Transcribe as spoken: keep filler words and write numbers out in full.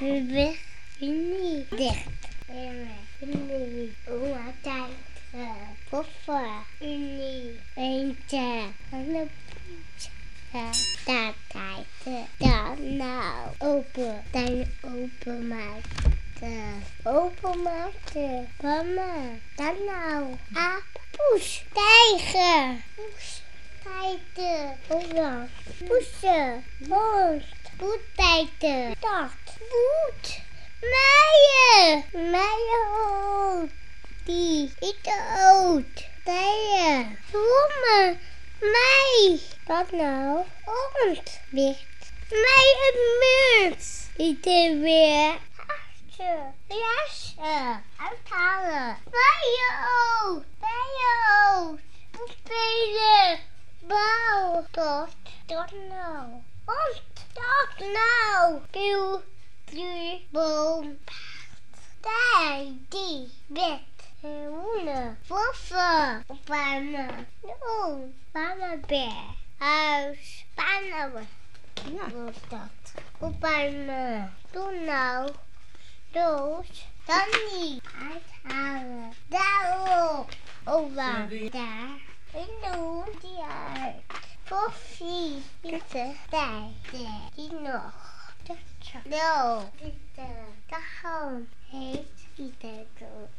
Beweg je niet dicht. Unie, oma tijd. Poffer, unie, eentje. En de poetje. Daar kijken. Dan nou. Open. Dan openmaken. Openmaken. Mama. Dan nou. Aap. Poes. Tijger. Poes. Tijger. Hoera. Poesje. Hond. Poetijger. Dat. Poet. Meijen. Meijenhoofd. Die. Ik oud. Dijen. Bloemen. Mei. Wat nou? Hond. Wicht. Mei een muts. Ik heb weer. Hartje. Jasje. Uithalen. Meijenhoofd. Meijenhoofd. Spelen. Bouw. Tot. Tot nou. Hond. Tot nou. Kiel. Drie. Boom. Daar. Die. Wet. Hoenen. Voffen. Opwarmen. Doel. Pannenbeer. Huis. Pannen. Ja. Wat dat? Opwarmen. Doe nou. Doos. Dan niet. Uithalen. Daarop. Over. Daar. En doen. Die uit. Koffie. Pizza. Daar. Daar. Die nog. Dat zo. No. Pizza. Dag. Heet. Pizza.